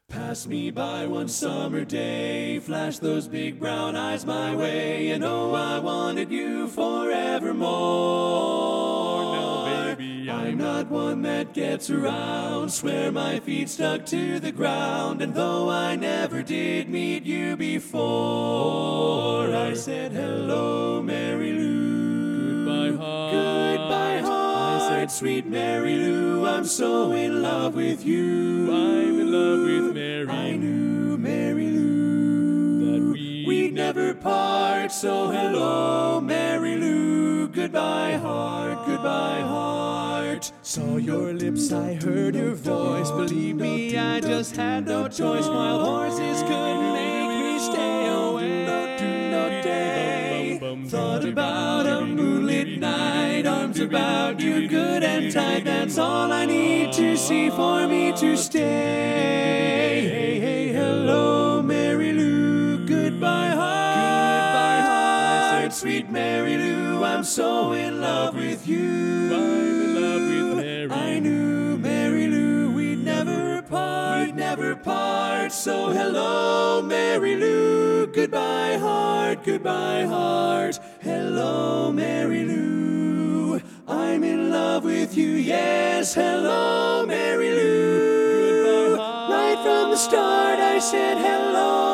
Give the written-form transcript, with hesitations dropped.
Pass me by one summer day, flash those big brown eyes my way, and oh, I wanted you forevermore. Now, baby, I'm not one that gets around, swear my feet stuck to the ground, and though I never did meet you before, I said hello, Mary Lou. Goodbye, heart. Goodbye, heart. Sweet Mary Lou, I'm so in love with you. I'm in love with Mary. I knew, Mary Lou, that we'd never part. So hello, Mary Lou. Goodbye, heart. Goodbye, heart. Saw your lips, I heard your voice. Believe me, I just had no choice. Wild horses couldn't make me stay away. Thought about a moonlit night, arms about you good and tight. That's all I need to see for me to stay. Hey, hey, hello, Mary Lou. Goodbye, heart. Goodbye, heart. Sweet Mary Lou, I'm so in love with you. I'm in love with Mary. I knew, Mary Lou, we'd never part. We'd never part. So hello, Mary Lou. Goodbye, heart. Goodbye, heart. Hello, Mary Lou. I'm in love with you. Yes, hello, Mary Lou. Goodbye, heart. Right from the start, I said hello,